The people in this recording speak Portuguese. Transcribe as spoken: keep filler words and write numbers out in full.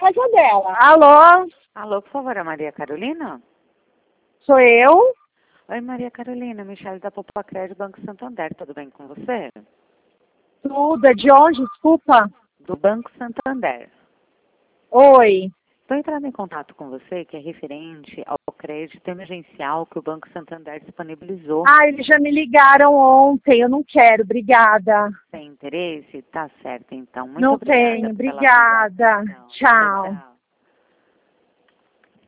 casa dela. Alô? Alô, por favor, a Maria Carolina? Sou eu? Oi, Maria Carolina, Michele da Popacred, Banco Santander, tudo bem com você? Tudo, é de onde? Desculpa. Do Banco Santander. Oi. Estou entrando em contato com você, que é referente ao crédito emergencial que o Banco Santander disponibilizou. Ah, eles já me ligaram ontem, eu não quero, obrigada. Tem interesse? Tá certo, então. Muito Não obrigada tenho, pela obrigada. atenção. Tchau. Tchau.